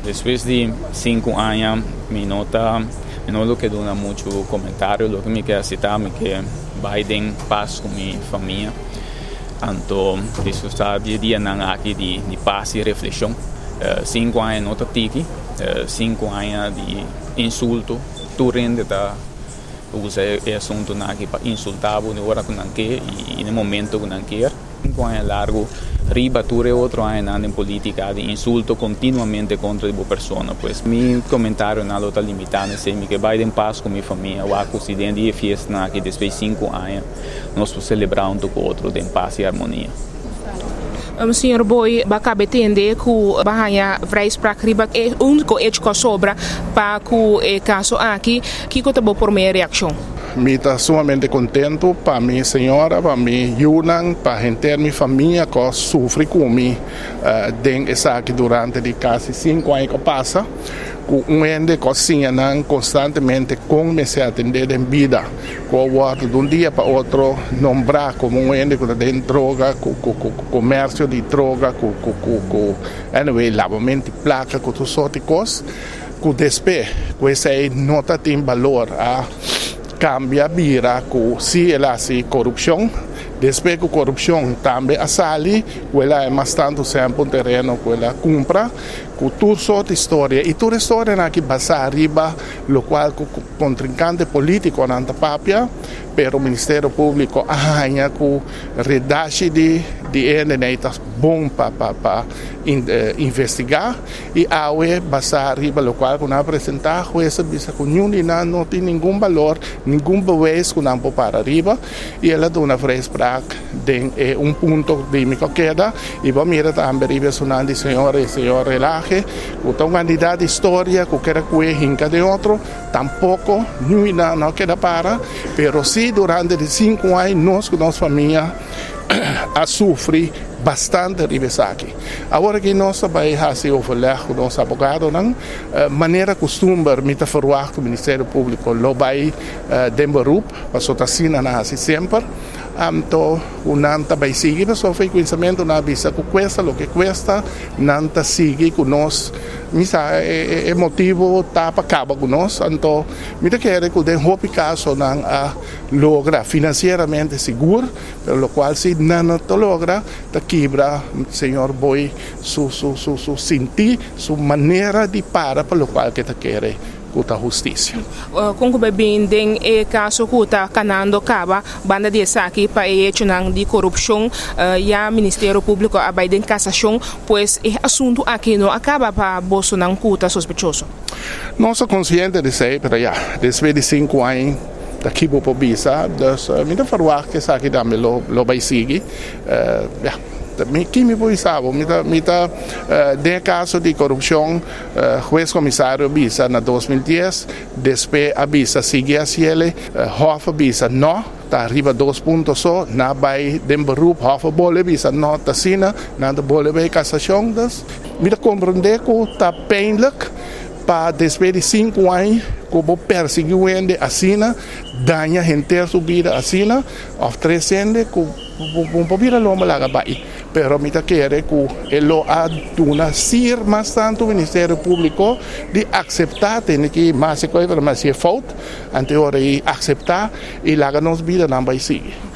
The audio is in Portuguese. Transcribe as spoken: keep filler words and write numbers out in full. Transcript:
Después de cinco años, mi nota, mi no lo que da mucho comentario, lo que me queda citar, me que Biden paz con mi familia. Anto, isso está de dia não aqui de, de paz e reflexão. Uh, cinco anos não tá tiki, uh, cinco anos de insulto, tu rende da usa esse assunto na aqui para insultar o hora que não quer e no momento que não quer. Cinco anos largo, riba tu é outro ano em política de insulto continuamente contra a pessoa. Pois, meu comentário não está limitado, sei que Biden paz com minha família, o acidente e festa aqui depois de cinco anos, nós vamos celebrar um com o outro em paz e harmonia. Um, senhor Boy, acaba de entender que o Bahia vrijspraak riba é o único hecho que sobra para que o caso aqui, que que tá por minha reação. Me está sumamente contento para minha senhora, para minha Yunan, para a gente da minha família que sofre comigo uh, dentro essa aqui durante de quase cinco anos que passa. Com um ende cozinha constantemente com me se atender em vida, com o outro de um dia para outro nombrar como um ende que tem droga, com o comércio de droga, com o anyway lavamento de placa, com tudo sorte de coisas, com despe, com esse aí não tem valor a cambia vira com se ela se corrupção. Después que corrupção também a sali, ela é bastante sempre um terreno que ela compra, com toda sorte de história. E toda história aqui passa arriba, o qual o contrincante político não está papia, pero o Ministério Público arranha com redache de de ele está bom para para investigar e aue passa arriba, o qual quando apresentar essa visa com nenhum não tem nenhum valor, nenhum beweis que não para arriba e ela dá uma frase de eh, um ponto de me queda e vamos mirar também riba sonando de senhor e senhor relaxe com uma quantidade de história que quer que hinca de outro tampouco não não queda para pero sim durante de cinco anos nós com nossa família a sofrer bastante ribesaki. Agora que nós vai fazer o overleg com nosso advogado, não maneira costume me ta verwacht com o Ministério Público lo vai den beroep, para só assina na assim sempre. Então, o nanta vai seguir, mas só foi conhecimento na visa que custa, o que custa, nanta sigue com nós. Misa é, é motivo tapa acaba com nós, então me quer que den hope caso não a logra financeiramente seguro, pelo qual se não to logra, ta quebra senhor Boy su su su su sentir, su maneira de para pelo qual que ta quer a justiça. Como bem den é caso que está canando caba banda de saque para é chunang de corrupção e a Ministério Público a Biden cassação, pois é assunto aqui não acaba para Bolsonaro cuta sospechoso. Nós somos conscientes de isso, pero já depois de cinco anos daqui para o visa, dus me dá falar que isso aqui também lo lo vai seguir, já. Que me foi sabe, me tá, me tá, uh, de caso de corrupção, uh, juiz comissário avisa na dois mil e dez, depois avisa sigue a ele, uh, Hof avisa não, tá arriba dois pontos só, na vai dem beroep, Hof bole avisa não, tá sina, na da bole vai cassação, das, me tá compreender que tá peinlich, para depois de cinco anos, como perseguiu ele assina, danha gente subida assina, of três anos, com um pouquinho longo lá vai. Pero me quer que ele aduna sir mais tanto o Ministério Público de aceitar tem que mais coisa mas é falta ante hora aceitar e lá nos vida não vai seguir.